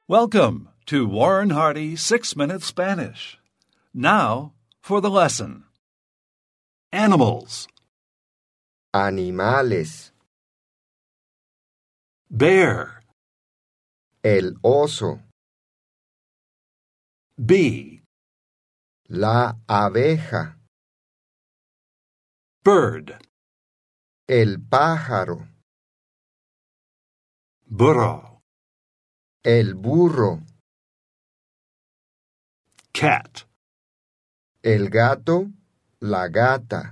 Welcome to Warren Hardy 6-Minute Spanish. Now for the lesson. Animals. Animales. Bear. El oso. Bee. La abeja. Bird. El pájaro. Burro. El burro. Cat. El gato. La gata.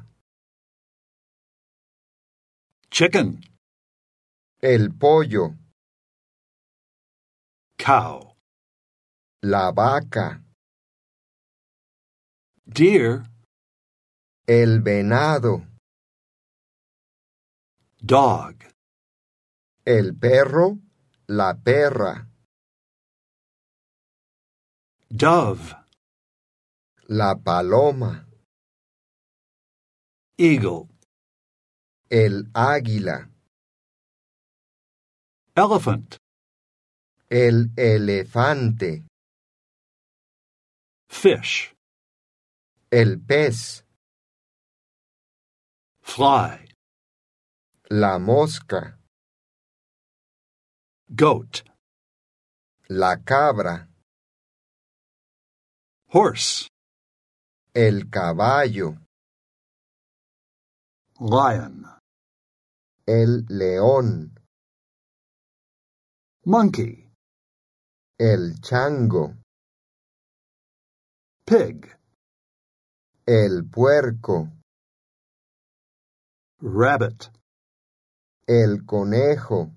Chicken. El pollo. Cow. La vaca. Deer. El venado. Dog. El perro. La perra. Dove. La paloma. Eagle. El águila. Elephant. El elefante. Fish. El pez. Fly. La mosca. Goat. La cabra. Horse. El caballo. Lion. El león. Monkey. El chango. Pig. El puerco. Rabbit. El conejo.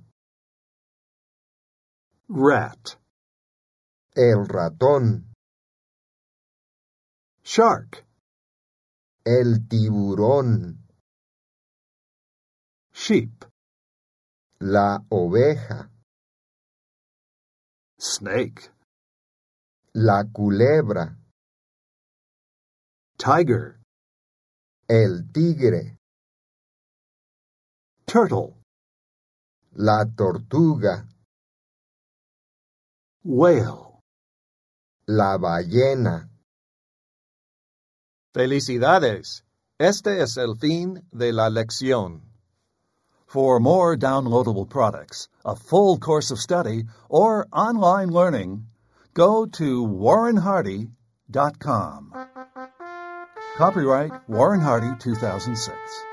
Rat. El ratón. Shark. El tiburón. Sheep. La oveja. Snake. La culebra. Tiger. El tigre. Turtle. La tortuga. Whale. La ballena. Felicidades. Este es el fin de la lección. For more downloadable products, a full course of study, or online learning, go to warrenhardy.com. Copyright Warren Hardy 2006.